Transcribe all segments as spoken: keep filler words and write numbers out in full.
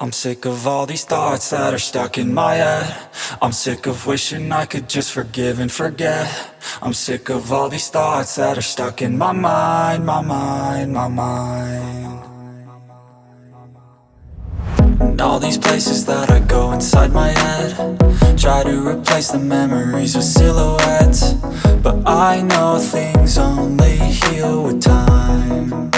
I'm sick of all these thoughts that are stuck in my head. I'm sick of wishing I could just forgive and forget. I'm sick of all these thoughts that are stuck in my mind, my mind, my mind. And all these places that I go inside my head, try to replace the memories with silhouettes, but I know things only heal with time.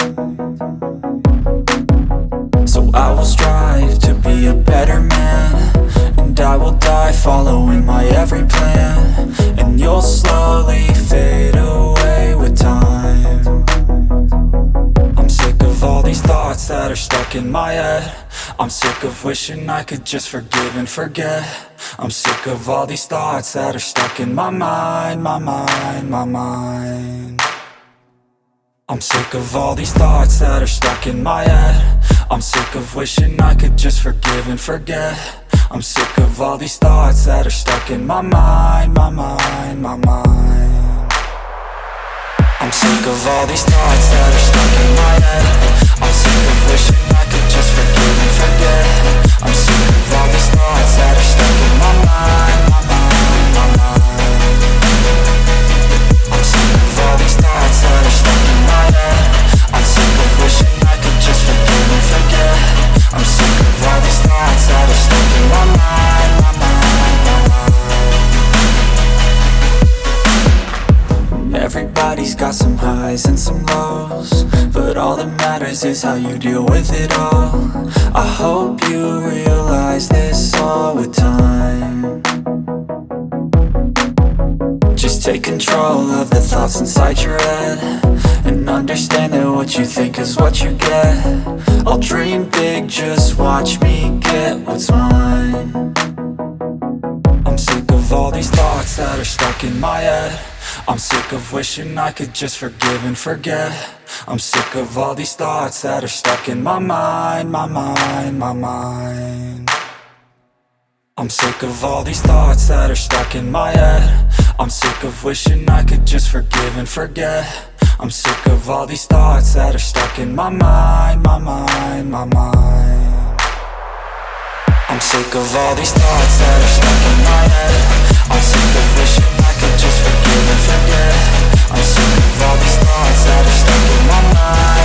So I will strive to be a better man, and I will die following my every plan, and you'll slowly fade away with time. I'm sick of all these thoughts that are stuck in my head. I'm sick of wishing I could just forgive and forget. I'm sick of all these thoughts that are stuck in my mind, my mind, my mind. I'm sick of all these thoughts that are stuck in my head. I'm sick of wishing I could just forgive and forget. I'm sick of all these thoughts that are stuck in my mind, my mind, my mind. I'm sick of all these thoughts that are stuck in my head. I'm sick of wishing I could just forgive and forget. I'm sick of all these thoughts that are stuck in my mind, my mind, my mind. I'm sick of all these thoughts that are stuck in my head. I'm sick of wishing I could just forgive and forget. I'm sick of all these thoughts that are stuck in my mind, my mind, my mind. Everybody's got some highs and some lows, but all that matters is how you deal with it all. I hope you realize this all with time. Just take control of the thoughts inside your head, and understand that what you think is what you get. I'll dream big, just watch me get what's mine. I'm sick of all these thoughts that are stuck in my head. I'm sick of wishing I could just forgive and forget. I'm sick of all these thoughts that are stuck in my mind, my mind, my mind. I'm sick of all these thoughts that are stuck in my head. I'm sick of wishing I could just forgive and forget. I'm sick of all these thoughts that are stuck in my mind, my mind, my mind. I'm sick of all these thoughts that are stuck in my head. I'm sick of wishing I could just forgive and forget. I'm sick of all these thoughts that are stuck in my mind.